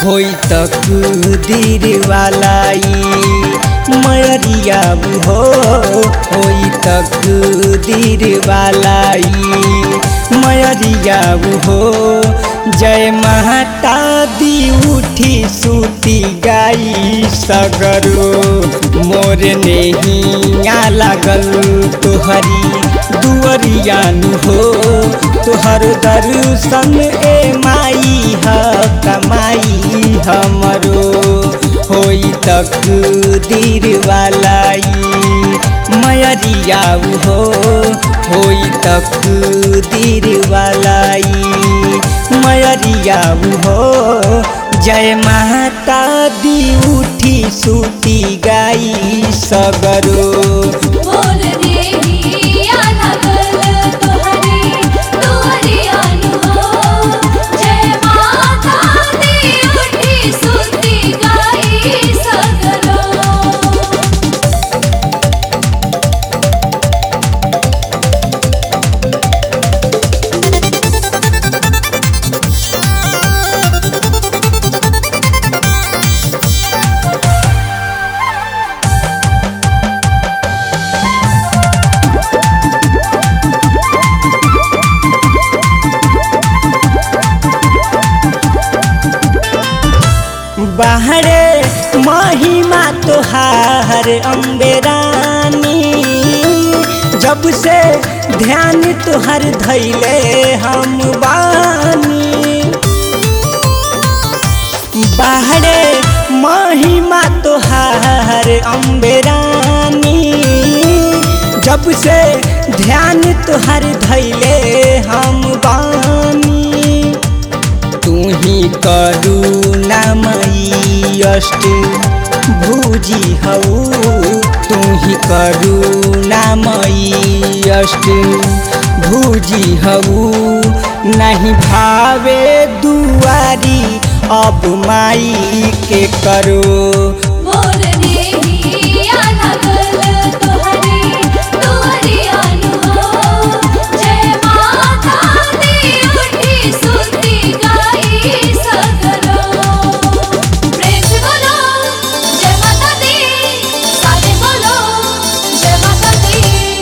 होई तकदीर वालाई मयरिया हो, होई तकदीर वालाई मयरिया हो। जय माता दी उठी सूती गाई सगरो, मोर नेहिया लागल तोहरी दुअरियान हो। तोहर दर्शन ए माई ह कमाई हमरो, होई तकदीर वालाई मयरिया हो, होई तकदीर वालाई मयरिया हो। जय माता दी उठी सूती गाई सगरो, मोर नेहिया लागल तोहरी दुअरियान हो। जय माता दी उठी सूती गाई सगरो। बाहरे महिमा तोहार अम्बे रानी, जब से ध्यान तोहर धैले हम बानी। बाहरे महिमा तोहार अम्बे रानी, जब से ध्यान तोहर धैले हम बानी। तू ही करुणामयी अष्ट भुजी हऊ, तू ही करुणामयी अष्ट भुजी हऊ। नहीं भावे दुआरी अब माई के करो, मोर नेहिया लागल तोहरी दुअरियान हो। जय माता दी उठी सूती गाई सगरो। प्रेम से बोलो जय माता दी, सारे बोलो जय माता दी।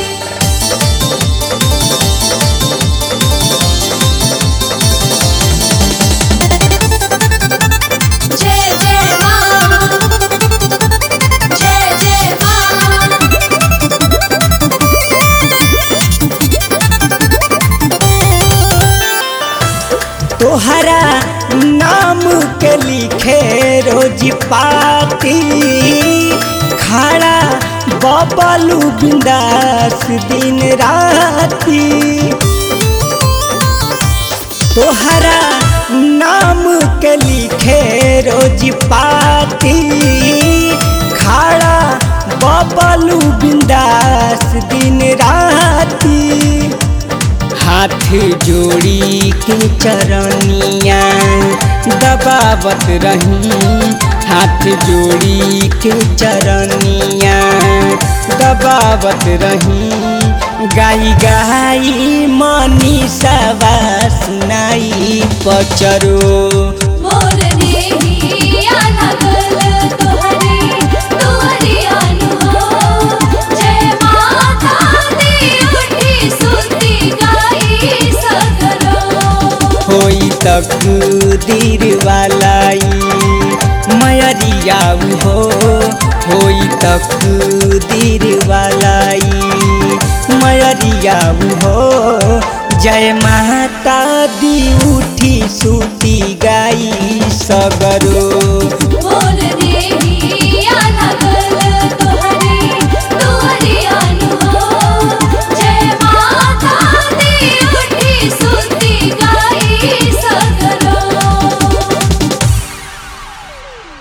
जय जय माँ, जय जय माँ। तोहरा नाम के लिखे रोज पाती, खड़ा बबलू बिंदास दिन राती। तोहरा नाम के लिखे रोज पाती, खड़ा बबलू बिंदास दिन राती। हाथ जोड़ी के चरनिया दबावत रही, हाथ जोड़ी के चरनिया दबावत रही। गाई गाई मनीषवा सुनाई पचरो, मोर नेहिया लागल तोहरी दुअरियान हो। जय माता दी उठी सूती गाई सगरो, होई तकदीर वालाई मयरिया हो, होई तकदीर वालाई मयरिया हो। जय माता दी उठी सूती गाई सगरो।